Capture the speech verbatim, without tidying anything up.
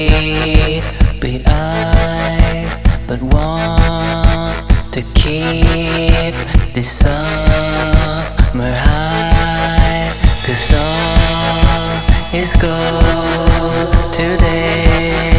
sleepy eyes, but want to keep this summer high. 'Cause all is gold today.